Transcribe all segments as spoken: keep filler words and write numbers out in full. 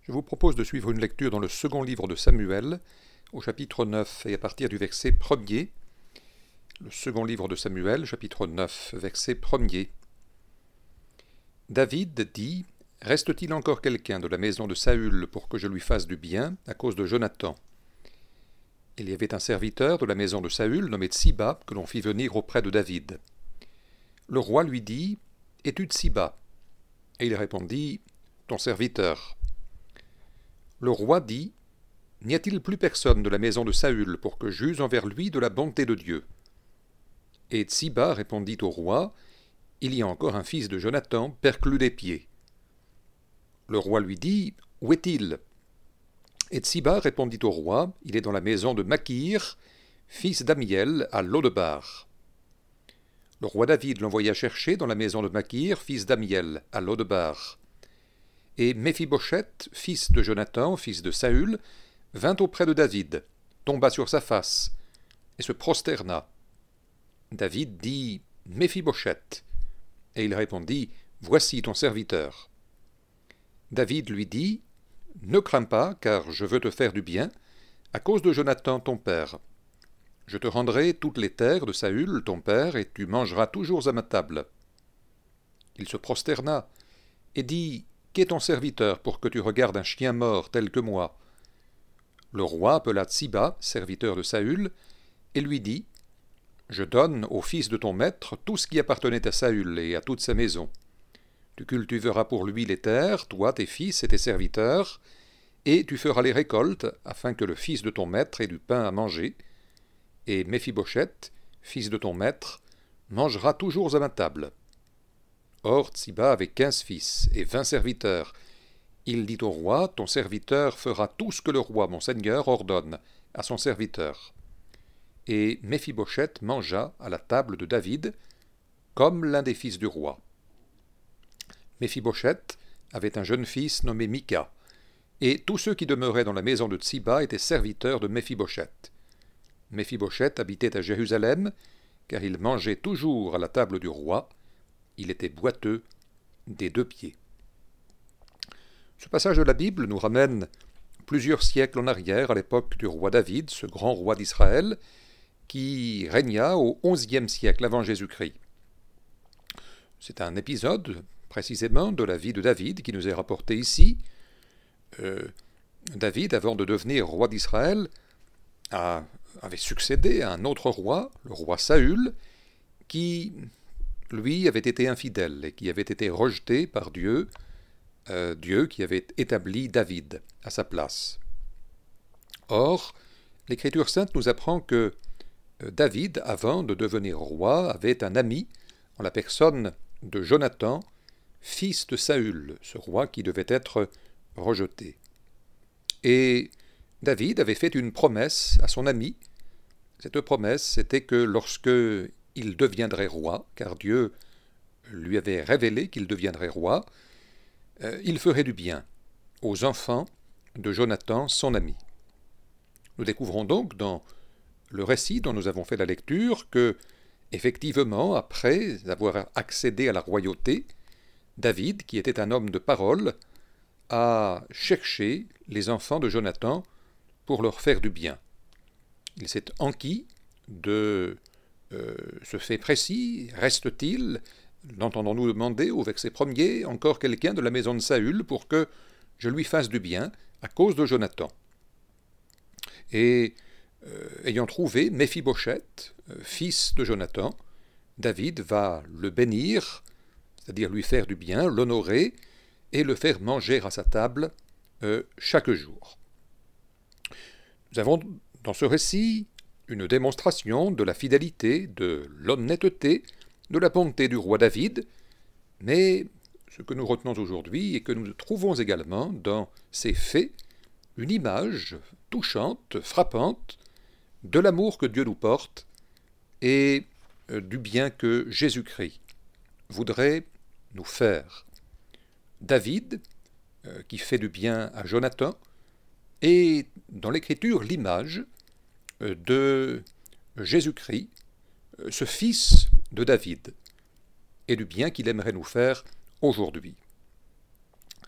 Je vous propose de suivre une lecture dans le second livre de Samuel, au chapitre neuf, et à partir du verset premier. Le second livre de Samuel, chapitre neuf, verset premier. David dit : « Reste-t-il encore quelqu'un de la maison de Saül pour que je lui fasse du bien à cause de Jonathan ?» Il y avait un serviteur de la maison de Saül nommé Tsiba que l'on fit venir auprès de David. Le roi lui dit : « Es-tu Tsiba ? » Et il répondit : « Ton serviteur. » Le roi dit : « N'y a-t-il plus personne de la maison de Saül pour que j'use envers lui de la bonté de Dieu ?» Et Tsiba répondit au roi : « Il y a encore un fils de Jonathan, perclus des pieds. » Le roi lui dit : « Où est-il » Et Tsiba répondit au roi : « Il est dans la maison de Makir, fils d'Amiel, à Lodebar. » Le roi David l'envoya chercher dans la maison de Makir, fils d'Amiel, à Lodebar. Et Méphibosheth, fils de Jonathan, fils de Saül, vint auprès de David, tomba sur sa face, et se prosterna. David dit : « Méphibosheth. » Et il répondit : « Voici ton serviteur. » David lui dit : « Ne crains pas, car je veux te faire du bien, à cause de Jonathan ton père. Je te rendrai toutes les terres de Saül ton père, et tu mangeras toujours à ma table. » Il se prosterna, et dit : « Qu'est ton serviteur pour que tu regardes un chien mort tel que moi ?» Le roi appela Tsiba, serviteur de Saül, et lui dit : « Je donne au fils de ton maître tout ce qui appartenait à Saül et à toute sa maison. Tu cultiveras pour lui les terres, toi, tes fils et tes serviteurs, et tu feras les récoltes, afin que le fils de ton maître ait du pain à manger, et Méphibosheth, fils de ton maître, mangera toujours à ma table. » Or Tsiba avait quinze fils et vingt serviteurs. Il dit au roi : « Ton serviteur fera tout ce que le roi, mon seigneur, ordonne à son serviteur. » Et Méphibosheth mangea à la table de David, comme l'un des fils du roi. Méphibosheth avait un jeune fils nommé Mika, et tous ceux qui demeuraient dans la maison de Tsiba étaient serviteurs de Méphibosheth. Méphibosheth habitait à Jérusalem, car il mangeait toujours à la table du roi. Il était boiteux des deux pieds. Ce passage de la Bible nous ramène plusieurs siècles en arrière, à l'époque du roi David, ce grand roi d'Israël, qui régna au onzième siècle avant Jésus-Christ. C'est un épisode, précisément, de la vie de David qui nous est rapporté ici. Euh, David, avant de devenir roi d'Israël, a, avait succédé à un autre roi, le roi Saül, qui, lui, avait été infidèle et qui avait été rejeté par Dieu, euh, Dieu qui avait établi David à sa place. Or, l'Écriture sainte nous apprend que David, avant de devenir roi, avait un ami en la personne de Jonathan, fils de Saül, ce roi qui devait être rejeté. Et David avait fait une promesse à son ami. Cette promesse, c'était que lorsque il deviendrait roi, car Dieu lui avait révélé qu'il deviendrait roi, euh, il ferait du bien aux enfants de Jonathan, son ami. Nous découvrons donc dans le récit dont nous avons fait la lecture que, effectivement, après avoir accédé à la royauté, David, qui était un homme de parole, a cherché les enfants de Jonathan pour leur faire du bien. Il s'est enquis de euh, ce fait précis. Reste-t-il, l'entendons-nous demander au verset premier, encore quelqu'un de la maison de Saül pour que je lui fasse du bien à cause de Jonathan. Et euh, ayant trouvé Méphibosheth, euh, fils de Jonathan, David va le bénir, c'est-à-dire lui faire du bien, l'honorer et le faire manger à sa table euh, chaque jour. Nous avons dans ce récit une démonstration de la fidélité, de l'honnêteté, de la bonté du roi David, mais ce que nous retenons aujourd'hui et que nous trouvons également dans ces faits, une image touchante, frappante, de l'amour que Dieu nous porte et euh, du bien que Jésus-Christ voudrait nous faire. David, euh, qui fait du bien à Jonathan, est dans l'Écriture l'image euh, de Jésus-Christ, euh, ce fils de David, et du bien qu'il aimerait nous faire aujourd'hui.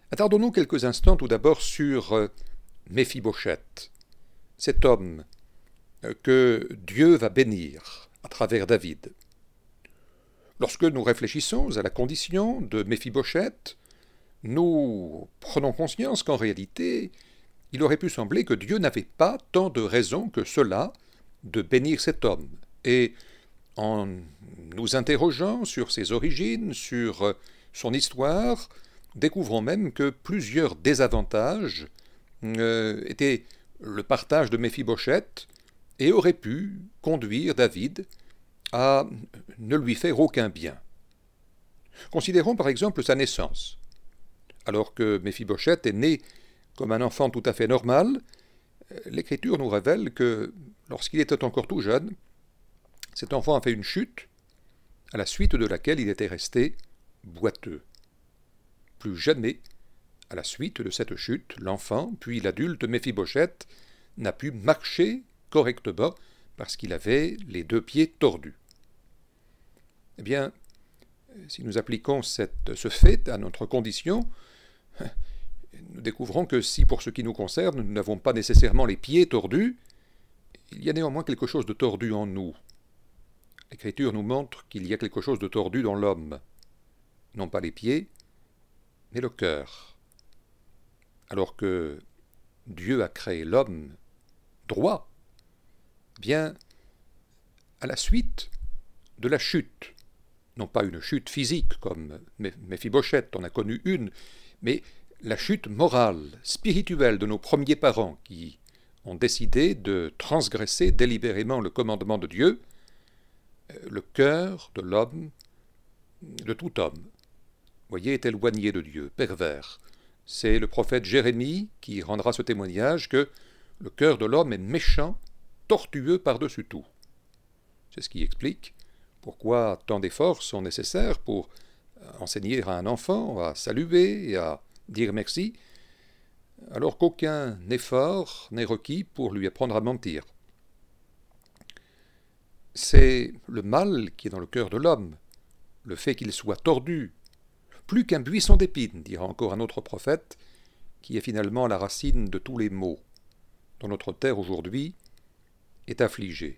Attardons-nous quelques instants tout d'abord sur euh, Méphibosheth, cet homme euh, que Dieu va bénir à travers David. Lorsque nous réfléchissons à la condition de Méphibosheth, nous prenons conscience qu'en réalité, il aurait pu sembler que Dieu n'avait pas tant de raisons que cela de bénir cet homme. Et en nous interrogeant sur ses origines, sur son histoire, découvrons même que plusieurs désavantages euh, étaient le partage de Méphibosheth et auraient pu conduire David à ne lui faire aucun bien. Considérons par exemple sa naissance. Alors que Méphibosheth est né comme un enfant tout à fait normal, l'Écriture nous révèle que lorsqu'il était encore tout jeune, cet enfant a fait une chute, à la suite de laquelle il était resté boiteux. Plus jamais, à la suite de cette chute, l'enfant, puis l'adulte Méphibosheth, n'a pu marcher correctement parce qu'il avait les deux pieds tordus. Eh bien, si nous appliquons cette, ce fait à notre condition, nous découvrons que si, pour ce qui nous concerne, nous n'avons pas nécessairement les pieds tordus, il y a néanmoins quelque chose de tordu en nous. L'Écriture nous montre qu'il y a quelque chose de tordu dans l'homme, non pas les pieds, mais le cœur. Alors que Dieu a créé l'homme droit, bien, à la suite de la chute, non pas une chute physique comme Méphibosheth en a connu une, mais la chute morale, spirituelle de nos premiers parents qui ont décidé de transgresser délibérément le commandement de Dieu, le cœur de l'homme, de tout homme, voyez, est éloigné de Dieu, pervers. C'est le prophète Jérémie qui rendra ce témoignage que le cœur de l'homme est méchant, tortueux par-dessus tout. C'est ce qui explique pourquoi tant d'efforts sont nécessaires pour enseigner à un enfant à saluer et à dire merci, alors qu'aucun effort n'est requis pour lui apprendre à mentir. C'est le mal qui est dans le cœur de l'homme, le fait qu'il soit tordu, plus qu'un buisson d'épines, dira encore un autre prophète, qui est finalement la racine de tous les maux, dont notre terre aujourd'hui est affligée.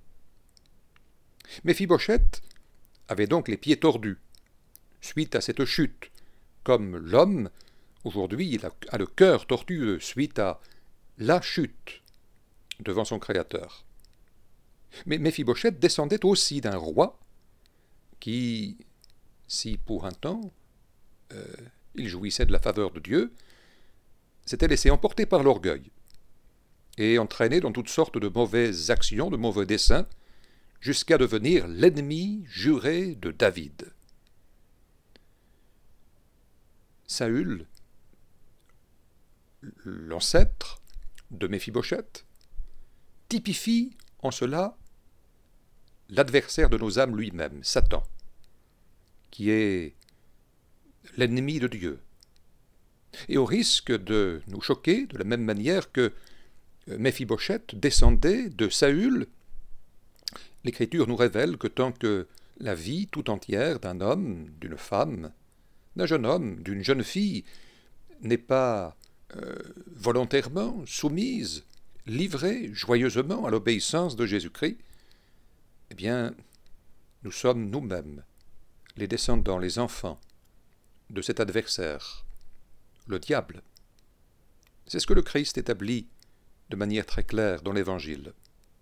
Méphibosheth avait donc les pieds tordus, suite à cette chute, comme l'homme, aujourd'hui, il a, a le cœur tortueux, suite à la chute devant son Créateur. Mais Méphibosheth descendait aussi d'un roi qui, si pour un temps, euh, il jouissait de la faveur de Dieu, s'était laissé emporter par l'orgueil et entraîné dans toutes sortes de mauvaises actions, de mauvais desseins, jusqu'à devenir l'ennemi juré de David. Saül, l'ancêtre de Méphibosheth, typifie en cela l'adversaire de nos âmes lui-même, Satan, qui est l'ennemi de Dieu. Et au risque de nous choquer, de la même manière que Méphibosheth descendait de Saül, l'Écriture nous révèle que tant que la vie tout entière d'un homme, d'une femme, d'un jeune homme, d'une jeune fille, n'est pas euh, volontairement soumise, livrée joyeusement à l'obéissance de Jésus-Christ, eh bien, nous sommes nous-mêmes les descendants, les enfants de cet adversaire, le diable. C'est ce que le Christ établit de manière très claire dans l'Évangile.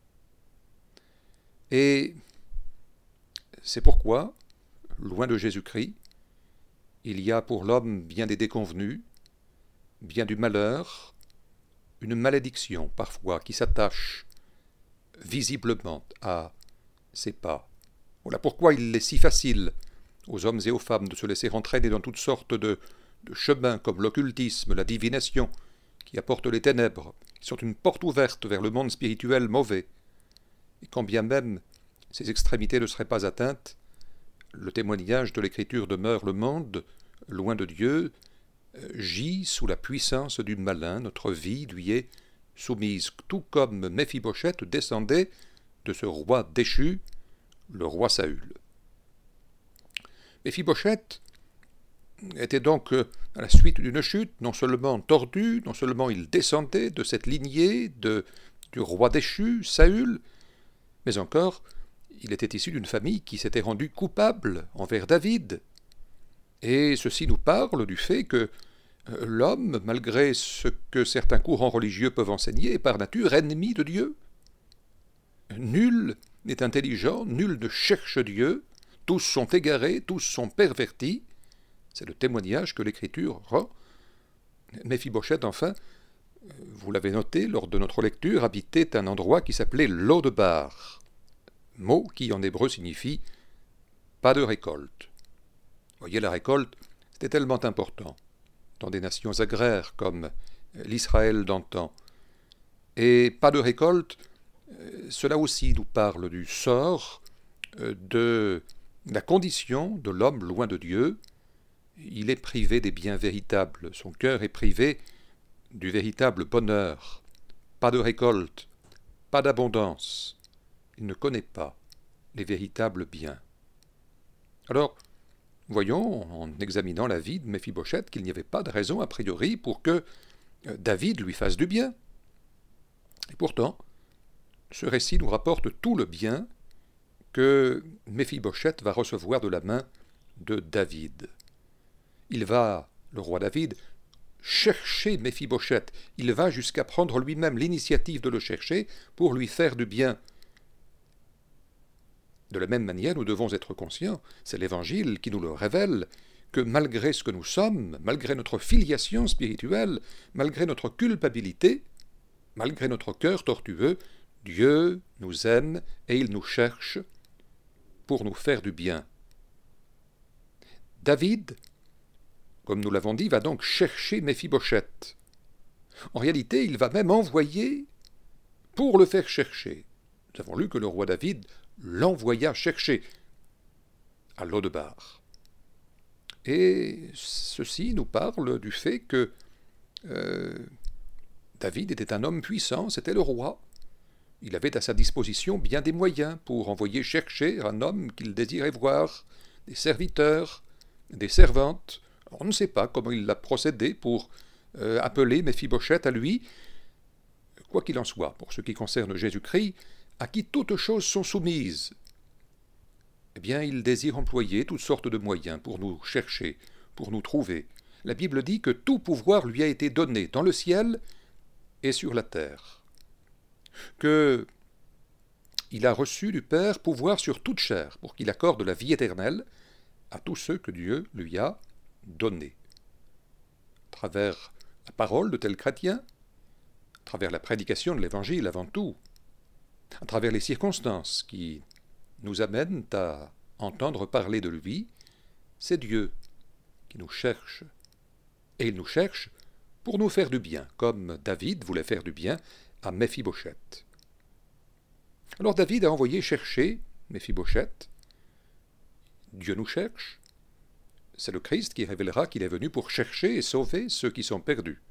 Et c'est pourquoi, loin de Jésus-Christ, il y a pour l'homme bien des déconvenues, bien du malheur, une malédiction parfois qui s'attache visiblement à ses pas. Voilà pourquoi il est si facile aux hommes et aux femmes de se laisser entraîner dans toutes sortes de, de chemins comme l'occultisme, la divination, qui apportent les ténèbres, qui sont une porte ouverte vers le monde spirituel mauvais. Et quand bien même ces extrémités ne seraient pas atteintes, le témoignage de l'Écriture demeure: le monde, loin de Dieu, gît sous la puissance du malin, notre vie lui est soumise, tout comme Méphibosheth descendait de ce roi déchu, le roi Saül. Méphibosheth était donc à la suite d'une chute, non seulement tordu, non seulement il descendait de cette lignée de, du roi déchu, Saül, mais encore, il était issu d'une famille qui s'était rendue coupable envers David. Et ceci nous parle du fait que l'homme, malgré ce que certains courants religieux peuvent enseigner, est par nature ennemi de Dieu. Nul n'est intelligent, nul ne cherche Dieu, tous sont égarés, tous sont pervertis. C'est le témoignage que l'Écriture rend. Méphibosheth, enfin, vous l'avez noté lors de notre lecture, habitait un endroit qui s'appelait Lodebar, mot qui en hébreu signifie « pas de récolte ». Voyez, la récolte, c'était tellement important dans des nations agraires comme l'Israël d'antan. Et pas de récolte, cela aussi nous parle du sort, de la condition de l'homme loin de Dieu. Il est privé des biens véritables, son cœur est privé du véritable bonheur. Pas de récolte, pas d'abondance. Il ne connaît pas les véritables biens. Alors, voyons, en examinant la vie de Méphibosheth, qu'il n'y avait pas de raison a priori pour que David lui fasse du bien. Et pourtant, ce récit nous rapporte tout le bien que Méphibosheth va recevoir de la main de David. Il va, le roi David, chercher Méphibosheth. Il va jusqu'à prendre lui-même l'initiative de le chercher pour lui faire du bien. De la même manière, nous devons être conscients, c'est l'Évangile qui nous le révèle, que malgré ce que nous sommes, malgré notre filiation spirituelle, malgré notre culpabilité, malgré notre cœur tortueux, Dieu nous aime et il nous cherche pour nous faire du bien. David, comme nous l'avons dit, va donc chercher Méphibosheth. En réalité, il va même envoyer pour le faire chercher. Nous avons lu que le roi David l'envoya chercher à Lodebar. Et ceci nous parle du fait que euh, David était un homme puissant, c'était le roi. Il avait à sa disposition bien des moyens pour envoyer chercher un homme qu'il désirait voir, des serviteurs, des servantes. On ne sait pas comment il a procédé pour euh, appeler Méphibosheth à lui. Quoi qu'il en soit, pour ce qui concerne Jésus-Christ, à qui toutes choses sont soumises, eh bien, il désire employer toutes sortes de moyens pour nous chercher, pour nous trouver. La Bible dit que tout pouvoir lui a été donné dans le ciel et sur la terre, que il a reçu du Père pouvoir sur toute chair, pour qu'il accorde la vie éternelle à tous ceux que Dieu lui a donnés. À travers la parole de tels chrétiens, à travers la prédication de l'Évangile avant tout, à travers les circonstances qui nous amènent à entendre parler de lui, c'est Dieu qui nous cherche. Et il nous cherche pour nous faire du bien, comme David voulait faire du bien à Méphibosheth. Alors David a envoyé chercher Méphibosheth. Dieu nous cherche. C'est le Christ qui révélera qu'il est venu pour chercher et sauver ceux qui sont perdus.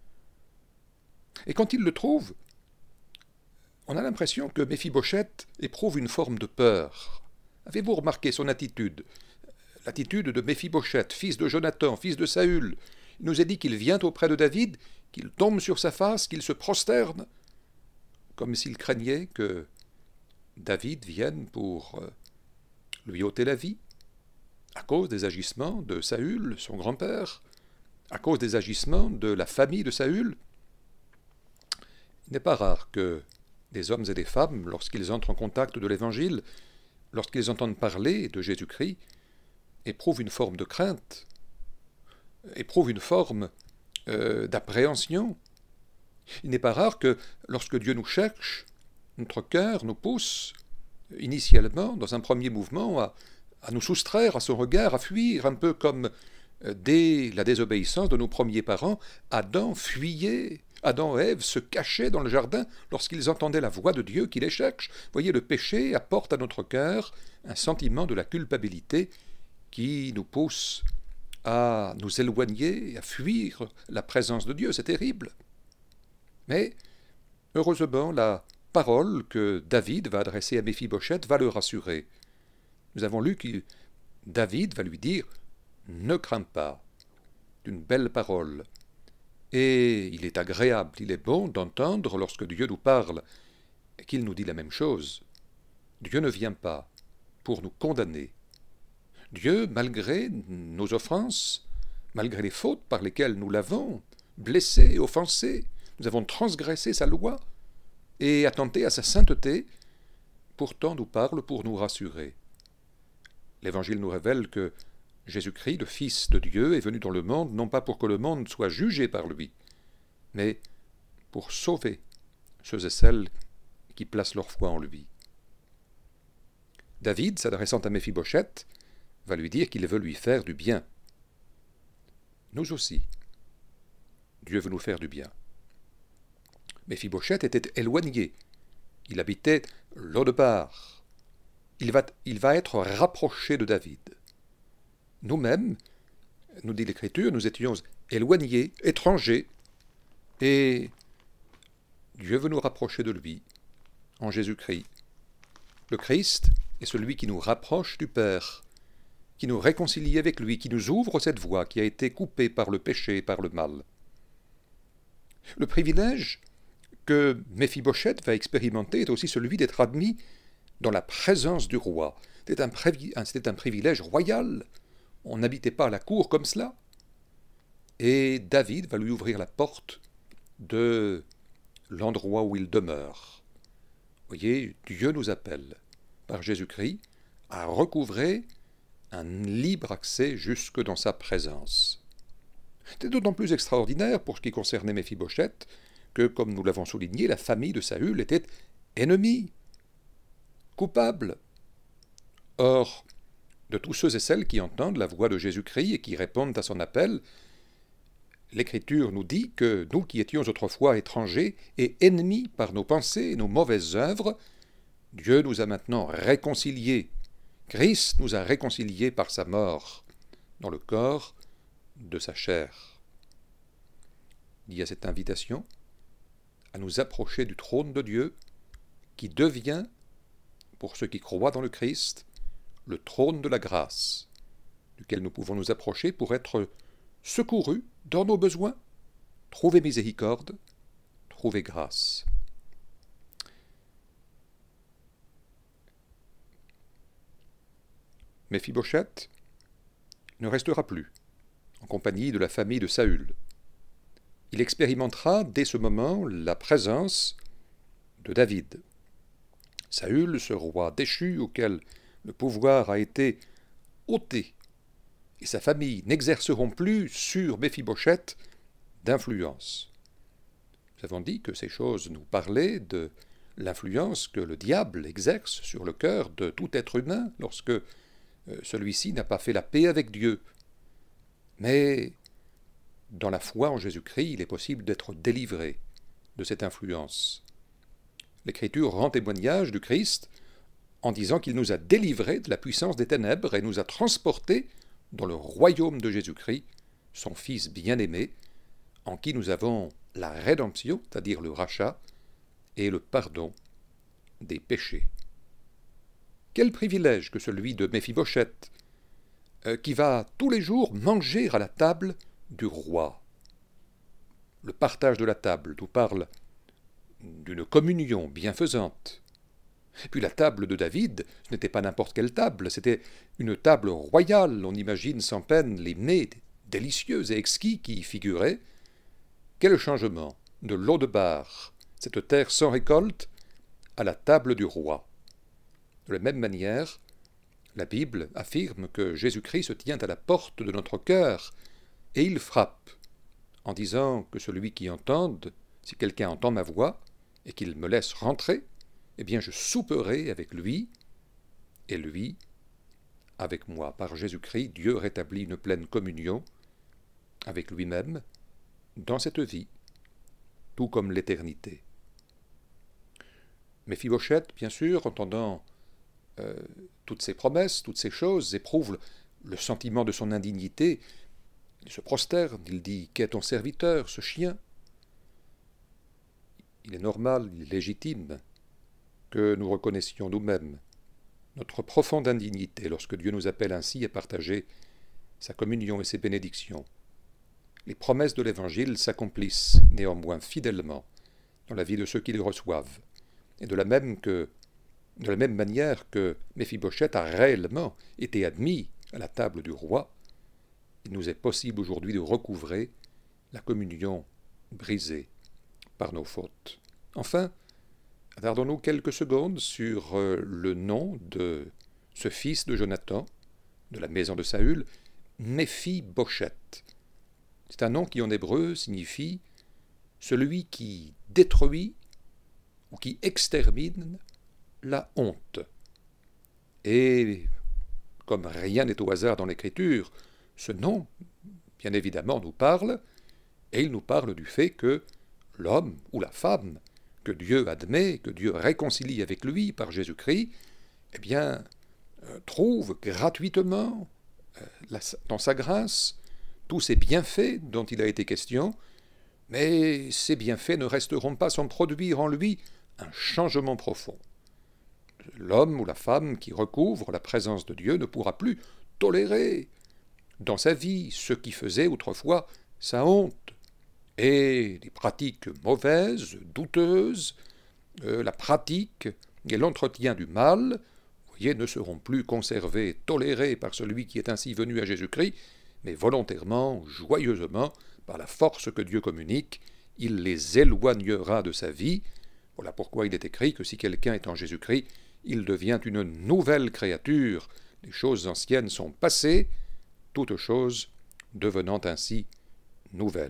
Et quand il le trouve, on a l'impression que Méphibosheth éprouve une forme de peur. Avez-vous remarqué son attitude? L'attitude de Méphibosheth, fils de Jonathan, fils de Saül. Il nous est dit qu'il vient auprès de David, qu'il tombe sur sa face, qu'il se prosterne, comme s'il craignait que David vienne pour lui ôter la vie, à cause des agissements de Saül, son grand-père, à cause des agissements de la famille de Saül. Il n'est pas rare que des hommes et des femmes, lorsqu'ils entrent en contact de l'Évangile, lorsqu'ils entendent parler de Jésus-Christ, éprouvent une forme de crainte, éprouvent une forme euh, d'appréhension. Il n'est pas rare que, lorsque Dieu nous cherche, notre cœur nous pousse, initialement, dans un premier mouvement, à, à nous soustraire à son regard, à fuir, un peu comme euh, dès la désobéissance de nos premiers parents, Adam fuyait. Adam et Ève se cachaient dans le jardin lorsqu'ils entendaient la voix de Dieu qui les cherche. Voyez, le péché apporte à notre cœur un sentiment de la culpabilité qui nous pousse à nous éloigner, à fuir la présence de Dieu. C'est terrible. Mais, heureusement, la parole que David va adresser à Méphibosheth va le rassurer. Nous avons lu que David va lui dire ne crains pas, d'une belle parole. Et il est agréable, il est bon d'entendre lorsque Dieu nous parle et qu'il nous dit la même chose. Dieu ne vient pas pour nous condamner. Dieu, malgré nos offenses, malgré les fautes par lesquelles nous l'avons blessé, offensé, nous avons transgressé sa loi et attenté à sa sainteté, pourtant nous parle pour nous rassurer. L'Évangile nous révèle que Jésus-Christ, le Fils de Dieu, est venu dans le monde non pas pour que le monde soit jugé par lui, mais pour sauver ceux et celles qui placent leur foi en lui. David, s'adressant à Méphibosheth, va lui dire qu'il veut lui faire du bien. Nous aussi, Dieu veut nous faire du bien. Méphibosheth était éloigné. Il habitait Lo-debar. Il va, il va être rapproché de David. Nous-mêmes, nous dit l'Écriture, nous étions éloignés, étrangers, et Dieu veut nous rapprocher de lui, en Jésus-Christ. Le Christ est celui qui nous rapproche du Père, qui nous réconcilie avec lui, qui nous ouvre cette voie qui a été coupée par le péché et par le mal. Le privilège que Méphibosheth va expérimenter est aussi celui d'être admis dans la présence du roi. C'était un, prévi- c'était un privilège royal. On n'habitait pas à la cour comme cela. Et David va lui ouvrir la porte de l'endroit où il demeure. Vous voyez, Dieu nous appelle, par Jésus-Christ, à recouvrer un libre accès jusque dans sa présence. C'était d'autant plus extraordinaire pour ce qui concernait Méphibosheth que, comme nous l'avons souligné, la famille de Saül était ennemie, coupable. Or, de tous ceux et celles qui entendent la voix de Jésus-Christ et qui répondent à son appel, l'Écriture nous dit que nous qui étions autrefois étrangers et ennemis par nos pensées et nos mauvaises œuvres, Dieu nous a maintenant réconciliés. Christ nous a réconciliés par sa mort dans le corps de sa chair. Il y a cette invitation à nous approcher du trône de Dieu qui devient, pour ceux qui croient dans le Christ, le trône de la grâce, duquel nous pouvons nous approcher pour être secourus dans nos besoins, trouver miséricorde, trouver grâce. Méphibosheth ne restera plus en compagnie de la famille de Saül. Il expérimentera dès ce moment la présence de David. Saül, ce roi déchu auquel le pouvoir a été ôté, et sa famille n'exerceront plus sur Méphibosheth d'influence. Nous avons dit que ces choses nous parlaient de l'influence que le diable exerce sur le cœur de tout être humain lorsque celui-ci n'a pas fait la paix avec Dieu. Mais dans la foi en Jésus-Christ, il est possible d'être délivré de cette influence. L'Écriture rend témoignage du Christ en disant qu'il nous a délivrés de la puissance des ténèbres et nous a transportés dans le royaume de Jésus-Christ, son Fils bien-aimé, en qui nous avons la rédemption, c'est-à-dire le rachat, et le pardon des péchés. Quel privilège que celui de Méphibosheth, euh, qui va tous les jours manger à la table du roi. Le partage de la table nous parle d'une communion bienfaisante. Et puis la table de David, ce n'était pas n'importe quelle table, c'était une table royale, on imagine sans peine les mets délicieux et exquis qui y figuraient. Quel changement de Lo-debar, cette terre sans récolte, à la table du roi. De la même manière, la Bible affirme que Jésus-Christ se tient à la porte de notre cœur et il frappe, en disant que celui qui entende, si quelqu'un entend ma voix et qu'il me laisse rentrer, eh bien je souperai avec lui et lui avec moi. Par Jésus-Christ, Dieu rétablit une pleine communion avec lui-même dans cette vie, tout comme l'éternité. Méphibosheth, bien sûr, entendant euh, toutes ces promesses, toutes ces choses, éprouve le sentiment de son indignité. Il se prosterne, il dit « Qu'est ton serviteur, ce chien ?» Il est normal, il est légitime que nous reconnaissions nous-mêmes notre profonde indignité lorsque Dieu nous appelle ainsi à partager sa communion et ses bénédictions. Les promesses de l'Évangile s'accomplissent néanmoins fidèlement dans la vie de ceux qui les reçoivent, et de la même, que, de la même manière que Méphibosheth a réellement été admis à la table du roi, il nous est possible aujourd'hui de recouvrer la communion brisée par nos fautes. Enfin, attardons-nous quelques secondes sur euh, le nom de ce fils de Jonathan, de la maison de Saül, Méphibosheth. C'est un nom qui en hébreu signifie celui qui détruit ou qui extermine la honte. Et comme rien n'est au hasard dans l'Écriture, ce nom, bien évidemment, nous parle, et il nous parle du fait que l'homme ou la femme que Dieu admet, que Dieu réconcilie avec lui par Jésus-Christ, eh bien, euh, trouve gratuitement, euh, la, dans sa grâce, tous ces bienfaits dont il a été question, mais ces bienfaits ne resteront pas sans produire en lui un changement profond. L'homme ou la femme qui recouvre la présence de Dieu ne pourra plus tolérer dans sa vie ce qui faisait autrefois sa honte. Et les pratiques mauvaises, douteuses, euh, la pratique et l'entretien du mal, vous voyez, ne seront plus conservés, tolérés par celui qui est ainsi venu à Jésus-Christ, mais volontairement, joyeusement, par la force que Dieu communique, il les éloignera de sa vie. Voilà pourquoi il est écrit que si quelqu'un est en Jésus-Christ, il devient une nouvelle créature. Les choses anciennes sont passées, toutes choses devenant ainsi nouvelles.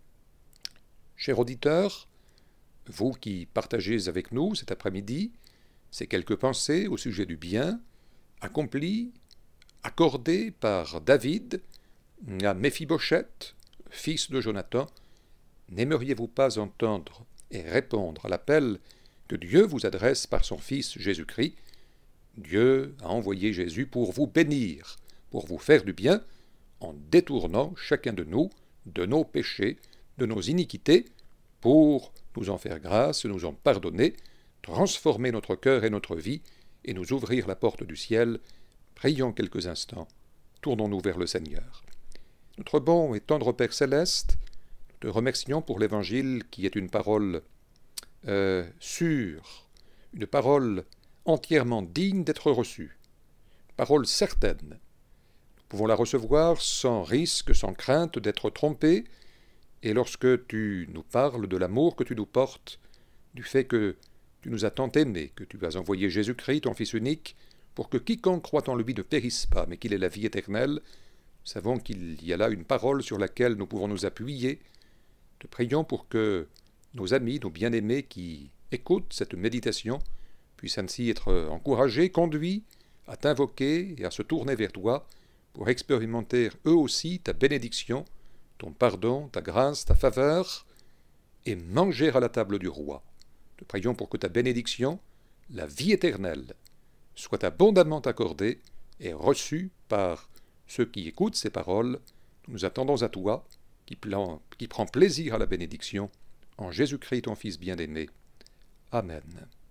Chers auditeurs, vous qui partagez avec nous cet après-midi ces quelques pensées au sujet du bien accompli, accordé par David à Méphibosheth, fils de Jonathan, n'aimeriez-vous pas entendre et répondre à l'appel que Dieu vous adresse par son Fils Jésus-Christ? Dieu a envoyé Jésus pour vous bénir, pour vous faire du bien, en détournant chacun de nous de nos péchés, de nos iniquités, pour nous en faire grâce, nous en pardonner, transformer notre cœur et notre vie, et nous ouvrir la porte du ciel. Prions quelques instants, tournons-nous vers le Seigneur. Notre bon et tendre Père céleste, nous te remercions pour l'Évangile qui est une parole euh, sûre, une parole entièrement digne d'être reçue, une parole certaine. Nous pouvons la recevoir sans risque, sans crainte d'être trompés, et lorsque tu nous parles de l'amour que tu nous portes, du fait que tu nous as tant aimés, que tu as envoyé Jésus-Christ, ton Fils unique, pour que quiconque croit en lui ne périsse pas, mais qu'il ait la vie éternelle, nous savons qu'il y a là une parole sur laquelle nous pouvons nous appuyer. Te prions pour que nos amis, nos bien-aimés qui écoutent cette méditation puissent ainsi être encouragés, conduits à t'invoquer et à se tourner vers toi pour expérimenter eux aussi ta bénédiction, ton pardon, ta grâce, ta faveur, et manger à la table du roi. Te prions pour que ta bénédiction, la vie éternelle, soit abondamment accordée et reçue par ceux qui écoutent ces paroles. Nous nous attendons à toi, qui, plan, qui prend plaisir à la bénédiction, en Jésus-Christ ton Fils bien-aimé. Amen.